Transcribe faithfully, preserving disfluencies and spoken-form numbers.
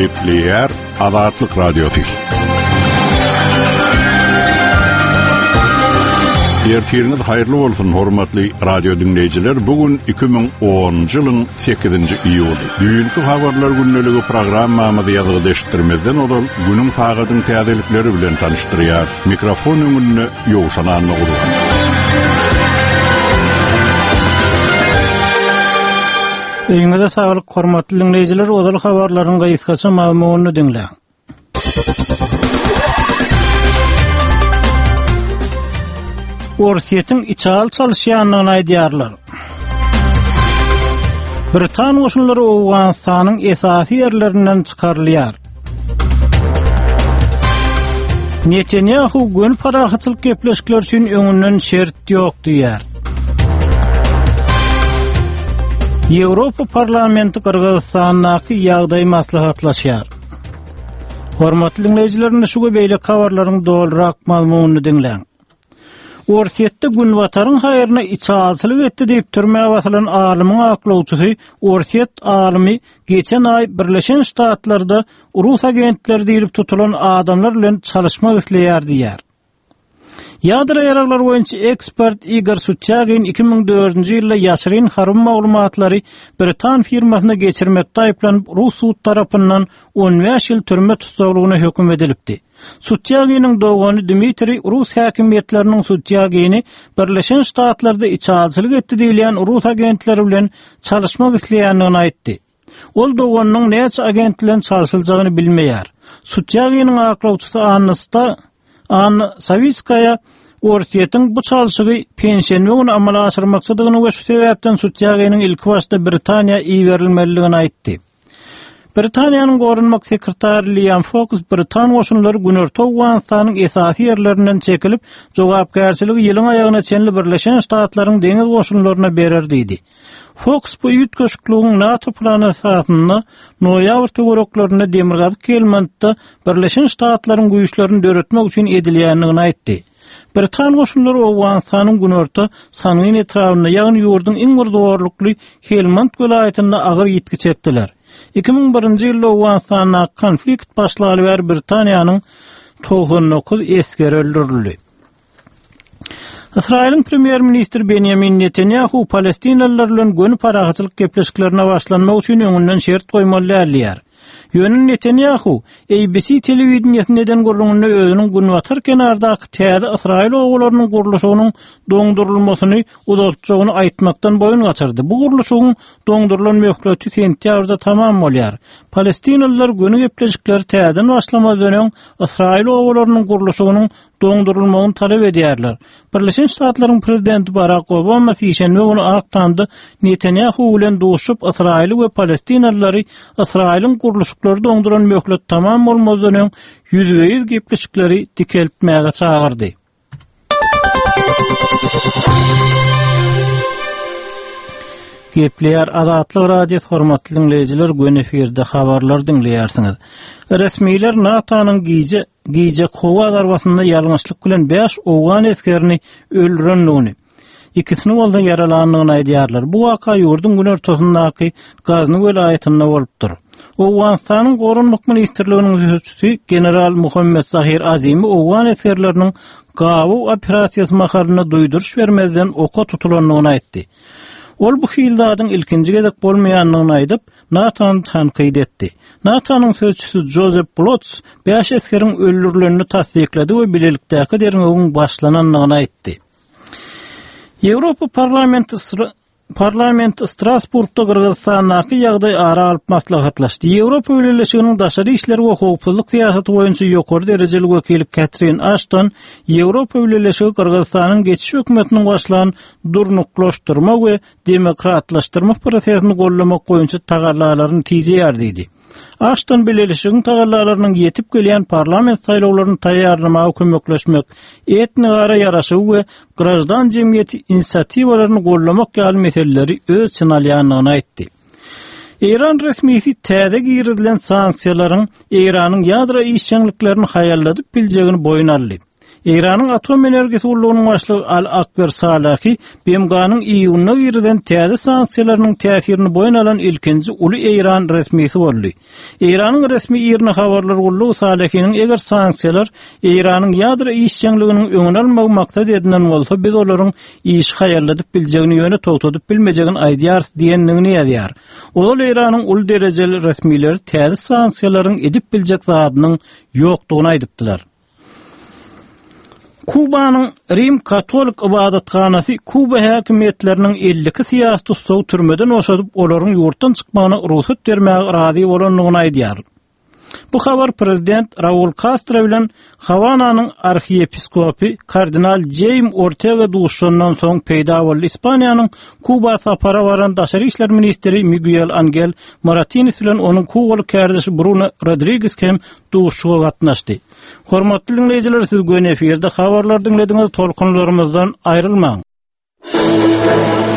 Gepleyer Azatlyk Radiosu. Ertiriniz hayırlı bolsun hormatly radio dinleyijiler. Bugün iki bin onuncu ýylyň sekizinji iýuly. Düýünki habarlar günneligi programmamyzy ýazgyda eşitdirmezden odal günüň fagadyň täzelikleri bilen tanışdyrýar. Mikrofon öňünde Ýowşan Anlygy. Öňüňizde saglyk hormatly dinleyijiler, odal habarlaryň gaýtgaça maglumatyny dinleň. Orsiýetiň içal çalyşýanlygyny aýdýarlar. Britan goşunlary Awganystanyň esasy ýerlerinden çykarylýar. Netanyahu gün parahatçylyk gepleşikler üçin öňünden şert ýok diýär. Ýewropa parlamenti Kyrgyzstanyňky ýagdaý maslahatlaşýar. Hormatly dinleyijiler, şu beýle habarlaryň dolrak maglumatyny dinleň. Orsiýetde gün wataryň haýyryna içalçylyk etdi diýip türmäge basylan alymyň aklawçysy Orsiýet alymy geçen aý Birleşen Ştatlarda Rus agentleri diýilip tutulan adamlar bilen çalışmak isleýär diýär. Ýadra ýaraglar boýunça ekspert Igor Sutyagin iki bin dördünji ýylda ýaşyryn harby maglumatlary Britan firmasyna geçirmekde aýplanyp Rus sud tarapyndan on beş ýyl türme tutuklugyna höküm edilipdi. Sutyaginin dogany Dmitri Rus häkimetleriniň Sutyagini Birleşen Ştatlarda içalçylyk etdi diýilen Rus agentleri bilen çalışmak isleýändigini aýtdy. Ol doganynyň näçe agent bilen çalışyljagyny bilmeýär. Sutyaginin aklawçysy Anna Anna Savitskaya Orsiýetiň bu çalşygy pensiýany güni amala aşyrmakçydygyny we şu sebäpden Sutyaginin ilki başda Britaniýa iýerilmeligini aýtdy. Britaniýanyň gorunmak sekretary Liam Fox Britan goşunlary günorta Awganystanyň esasy ýerlerinden çekilip jogapkärçiligi ýylyň aýagyna çenli Birleşen Ştatlaryň deňiz goşunlaryna berer diýdi. Fox bu ýurt köşkliginiň NATO plany esasyna noýabr töwereklaryna demirgaz kelmantda Birleşen Ştatlaryň güýçlerini döretmek üçin edilýändigini aýtdy. Britan goşunlary Awganystanyň günorta Sanyn etrawyna ýagny ýurdun iň gurdowarlykly Helmand welaýatynda agyr ýetki çekdiler. iki bin birinji ýylda Awganystanyň konflikt başlagy ber Britaniýanyň doksan dokuz eskeri öldürildi. İsrail'in Premier Ministri Benjamin Netanyahu Palestinalılar bilen gönü parahatçylyk gepleşiklerine başlanmak üçin öňünden şert goýmaly dälýär. Ýönen Netanyahu A B C telewizionynyň gurulmagyny özüniň gün watar kenardaky täze İsrail oglarynyň gurulşynyň doňdurulmasyny uzatjagyny aýtmakdan boyun gaçyrdy. Bu gurulşyň doňdurulan möhleti sentýabrda tamam bolýar. Palestinalılar gönü gepleşikleri täzeden başlamadan öň İsrail oglarynyň gurulşynyň doňdurulmagyny talep edýärler. Birleşen Ştatlaryň prezidenti Barack Obama şeýşenbe güni aktandy Netanyahu bilen duşup İsrail we Palestinalyary İsrail'in gurulşyklary doňduran möhlet tamam bolmadan öň ýüzbeýiz gepleşikleri dikeltmäge çagyrdy. Gepleýär Azatlyk radio hormatly dinleyijiler, gün efirde habarlar dinleýärsiňiz. Resmiler NATO'nyň giýje giýje kowa darwasynda ýalňyçlyk bilen beş Awgan eskerini öldürenligini, ikisini bolda yaralandygyny aýdýarlar. Bu waka ýurdun günortasyndaky Gazny welaýatynda bolupdyr. Awganystanyň gorunmak ministrliginiň sözçüsü general Muhammed Zahir Azimi Awgan eskerleriniň gawy operasiýasy maharyna duýduruş bermezden oka tutulanlygyny aýtdy. Ol bu hildadyň ilkinji gezek bolmaýanlygyny aýdyp, NATO'ny tanqid etdi. NATO'nyň sözçüsü Joseph Blotz beş eskeriň öldürilenini tasdiklady we bilelikdäki dernegiň başlananlygyny aýtdy. Ýewropa parlamenti Parlament Strasburgda Kırgızstanyňky ýagdaý ara alyp maslahatlaşdy. Ýewropa Birleşiginiň daşary işler we howpsuzlyk siýasaty boýunça ýokary derejeli wekili Catherine Ashton Ýewropa Birleşigi Kırgızstanyň geçiş hökümetiniň başlanan durnuklaşdyrma we demokratlaşdyrma prosesini gollamak boýunça tagarlalaryny tiýýär diýdi. Ashton Birleşigiň tagarlalarynyň ýetip gelýän parlament saýlawlaryny taýýarlamagy kömekleşmek, etni gara ýaraşy we grajdan jemgyýeti inisiatiwalaryny gollamak ýaly meseleleri öz için alýanlygyny aýtdy. İran resmisi täze girilen sanksiýalaryň Iranyň ýadro işçiliklerini haýalladyp biljegini boyun aldy. İran'ın atom enerjisi ulluğunun başlığı Al-Akber Salaki, B M G'nın iyununa giriden täze sanksiyalarının täsirini boyun alan ilkinci ulu İran resmisi boldy. İran'ın resmi ýerine habarlar ulluğu Salaki'nin eger sanksiyalar İran'ın ýadra işçiliginiň öňüne almagy maksat edilen bolsa, biz olaryň iş haýarladyp biljegini ýöne togtadyp bilmejegini aýdýar diýenligini ýazýar. Ol İran'ın ul derejeli resmileri täze sanksiýalaryň edip biljek zadynyň ýokdugyny aýdypdylar. Kuba'nın Rim Katolik ibadatxanasy Kuba häkimetleriniň elliki siýasy tutsaw türmeden oşadyp olaryň ýurtdan çykmagyna ruhsat bermäge razy bolanlygyny aýdýar. Bu habar prezident Raul Castro bilen Havananyň arhiepiskopi kardinal Jaime Ortega duşundan soň peýda boldy. İspaniýanyň Kuba sapara baran daşary işler ministri Miguel Angel Martínez bilen onuň Kubaly kardeşi Bruno Rodriguez hem duşuga gatnaşdy. Hormatly dinleýijiler, siz göne efirde habarlar dinlediňiz, tolkunlarymyzdan aýrylmaň.